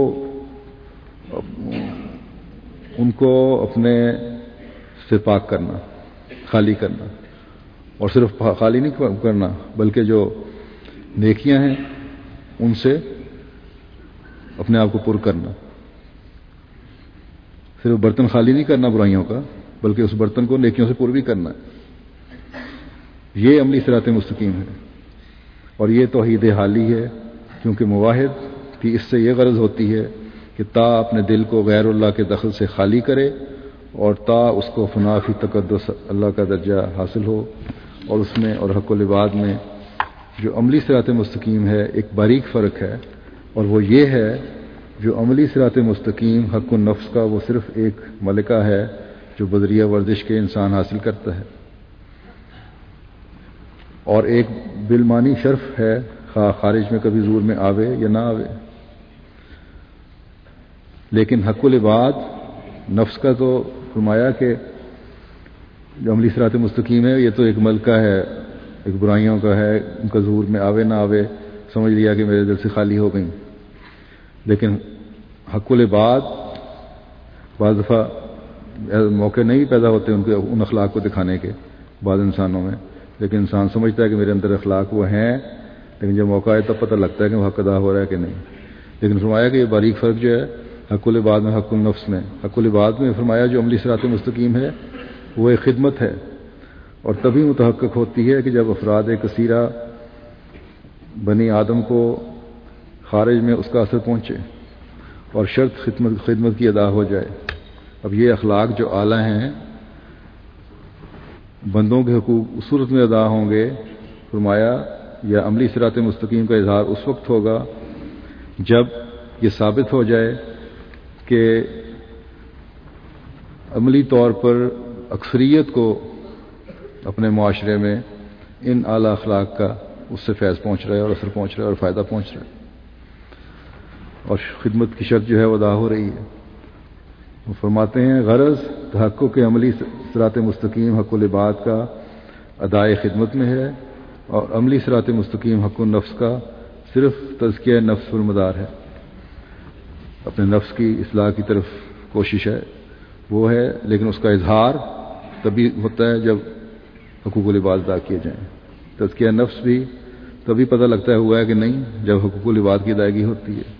ان کو اپنے سے پاک کرنا خالی کرنا. اور صرف خالی نہیں کرنا بلکہ جو نیکیاں ہیں ان سے اپنے آپ کو پر کرنا. صرف برتن خالی نہیں کرنا برائیوں کا بلکہ اس برتن کو نیکیوں سے پر بھی کرنا. یہ عملی صراط مستقیم ہے اور یہ توحید حالی ہے کیونکہ مواحد کی اس سے یہ غرض ہوتی ہے کہ تا اپنے دل کو غیر اللہ کے دخل سے خالی کرے اور تا اس کو فنا فی تقدس اللہ کا درجہ حاصل ہو. اور اس میں اور حق العباد میں جو عملی صراط مستقیم ہے ایک باریک فرق ہے اور وہ یہ ہے جو عملی صراط مستقیم حق النفس کا وہ صرف ایک ملکہ ہے جو بذریعہ ورزش کے انسان حاصل کرتا ہے اور ایک بالمانی شرف ہے خواہ خارج میں کبھی زور میں آوے یا نہ آوے. لیکن حق العباد نفس کا تو فرمایا کہ جو عملی صراط مستقیم ہے یہ تو ایک ملکہ ہے ایک برائیوں کا ہے ان کا ظہور میں آوے نہ آوے سمجھ لیا کہ میرے دل سے خالی ہو گئیں. لیکن حق العباد بعض دفعہ موقع نہیں پیدا ہوتے ان کے ان اخلاق کو دکھانے کے بعض انسانوں میں لیکن انسان سمجھتا ہے کہ میرے اندر اخلاق وہ ہیں لیکن جب موقع آئے تب پتہ لگتا ہے کہ وہ حق ادا ہو رہا ہے کہ نہیں. لیکن فرمایا کہ یہ باریک فرق جو ہے حق العباد میں حق النفس میں حق العباد میں فرمایا جو عملی صراط مستقیم ہے وہ ایک خدمت ہے اور تبھی متحقق ہوتی ہے کہ جب افراد کثیرہ بنی آدم کو خارج میں اس کا اثر پہنچے اور شرط خدمت خدمت کی ادا ہو جائے. اب یہ اخلاق جو اعلیٰ ہیں بندوں کے حقوق اس صورت میں ادا ہوں گے فرمایا یا عملی صراط مستقیم کا اظہار اس وقت ہوگا جب یہ ثابت ہو جائے کہ عملی طور پر اکثریت کو اپنے معاشرے میں ان اعلیٰ اخلاق کا اس سے فیض پہنچ رہا ہے اور اثر پہنچ رہا ہے اور فائدہ پہنچ رہا ہے اور خدمت کی شرط جو ہے وہ ادا ہو رہی ہے. وہ فرماتے ہیں غرض تحقق کے عملی صراط مستقیم حق العباد کا ادائے خدمت میں ہے اور عملی صراط مستقیم حق النفس کا صرف تزکیہ نفس پر مدار ہے. اپنے نفس کی اصلاح کی طرف کوشش ہے وہ ہے لیکن اس کا اظہار تبھی ہوتا ہے جب حقوق العباد ادا کیے جائیں. تزکیہ نفس بھی تبھی پتہ لگتا ہے ہوا ہے کہ نہیں جب حقوق العباد کی ادائیگی ہوتی ہے.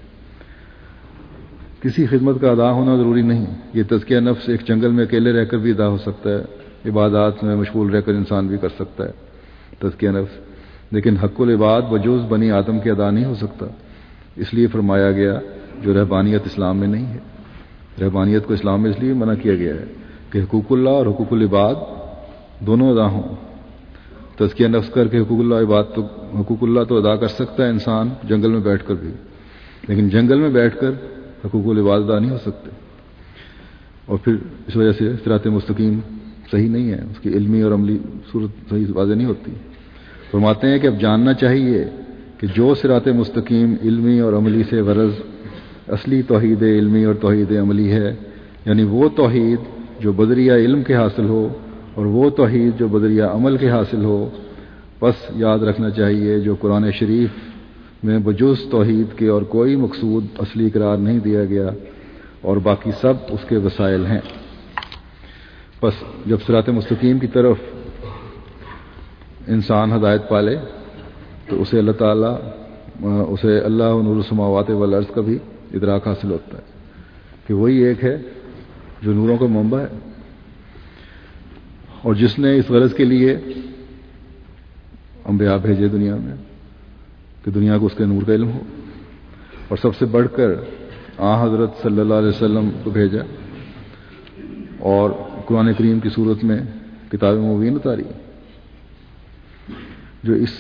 کسی خدمت کا ادا ہونا ضروری نہیں. یہ تزکیہ نفس ایک جنگل میں اکیلے رہ کر بھی ادا ہو سکتا ہے عبادات میں مشغول رہ کر انسان بھی کر سکتا ہے تزکیہ نفس لیکن حق العباد بجوز بنی آدم کے ادا نہیں ہو سکتا. اس لیے فرمایا گیا جو رہبانیت اسلام میں نہیں ہے. رہبانیت کو اسلام میں اس لیے منع کیا گیا ہے کہ حقوق اللہ اور حقوق العباد دونوں ادا ہوں تزکیہ نفس کر کے حقوق اللہ بات تو حقوق اللہ تو ادا کر سکتا ہے انسان جنگل میں بیٹھ کر بھی، لیکن جنگل میں بیٹھ کر حقوق العباد ادا نہیں ہو سکتے، اور پھر اس وجہ سے صراط مستقیم صحیح نہیں ہے، اس کی علمی اور عملی صورت صحیح واضح نہیں ہوتی۔ فرماتے ہیں کہ اب جاننا چاہیے کہ جو صراط مستقیم علمی اور عملی سے غرض اصلی توحید علمی اور توحید عملی ہے، یعنی وہ توحید جو بذریعہ علم کے حاصل ہو اور وہ توحید جو بذریعہ عمل کے حاصل ہو، پس یاد رکھنا چاہیے جو قرآن شریف میں بجز توحید کے اور کوئی مقصود اصلی قرار نہیں دیا گیا اور باقی سب اس کے وسائل ہیں۔ پس جب صراط مستقیم کی طرف انسان ہدایت پالے تو اسے اللہ تعالیٰ اسے اللہ نور السماوات والارض کا بھی ادراک حاصل ہوتا ہے کہ وہی ایک ہے جو نوروں کا منبع ہے، اور جس نے اس غرض کے لیے انبیاء بھیجے دنیا میں کہ دنیا کو اس کے نور کا علم ہو، اور سب سے بڑھ کر آن حضرت صلی اللہ علیہ وسلم کو بھیجا اور قرآن کریم کی صورت میں کتاب مبین اتاری جو اس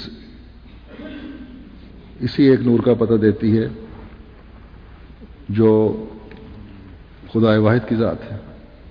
اسی ایک نور کا پتہ دیتی ہے جو خدا واحد کی ذات ہے،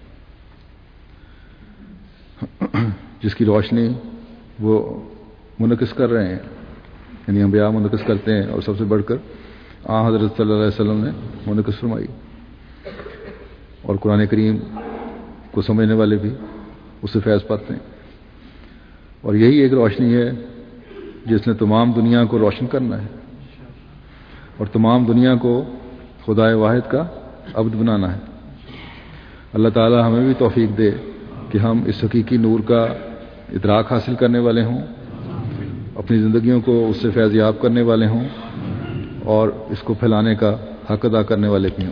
جس کی روشنی وہ منعکس کر رہے ہیں، یعنی انبیاء منعکس کرتے ہیں، اور سب سے بڑھ کر آن حضرت صلی اللہ علیہ وسلم نے منعکس فرمائی، اور قرآن کریم کو سمجھنے والے بھی اس سے فیض پاتے ہیں، اور یہی ایک روشنی ہے جس نے تمام دنیا کو روشن کرنا ہے اور تمام دنیا کو خدا واحد کا عبد بنانا ہے۔ اللہ تعالی ہمیں بھی توفیق دے کہ ہم اس حقیقی نور کا ادراک حاصل کرنے والے ہوں، اپنی زندگیوں کو اس سے فیض یاب کرنے والے ہوں، اور اس کو پھیلانے کا حق ادا کرنے والے بھی ہوں۔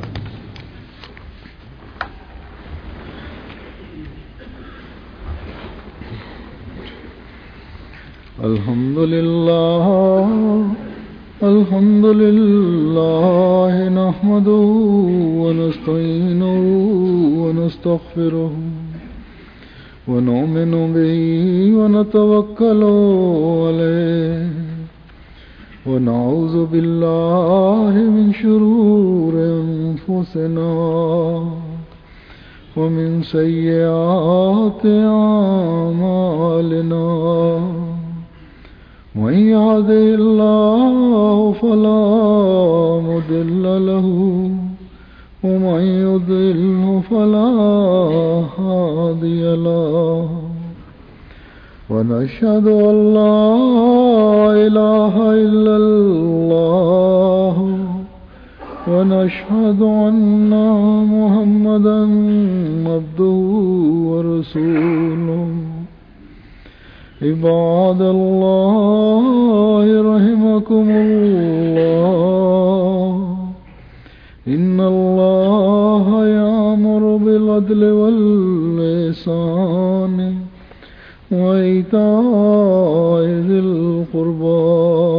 الحمد للہ الحمد للہ نحمده ونستعینه ونستغفره ونؤمن به ونتوکل علیہ ونعوذ باللہ من شرور انفسنا ومن سیئات اعمالنا، من يهده الله فلا مضل له ومن يضلل فلا هادي له، ونشهد أن لا إله إلا الله ونشهد أن محمدا عبده ورسوله۔ عباد الله رحمكم الله، إن الله يأمر بالعدل والإحسان وإيتاء ذي القربى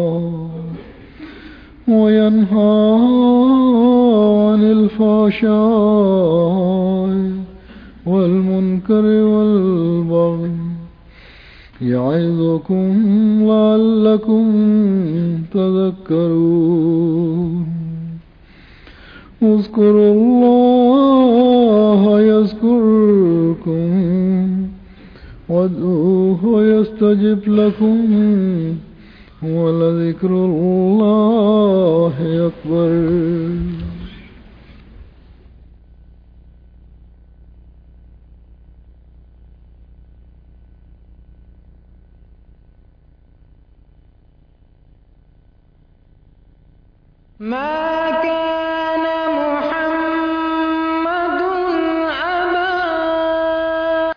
وينهى عن الفحشاء والمنكر والبغي يعظكم لعلكم تذكرون۔ اذكروا الله يذكركم وادعوه يستجب لكم ولذكر الله أكبر۔ ما كان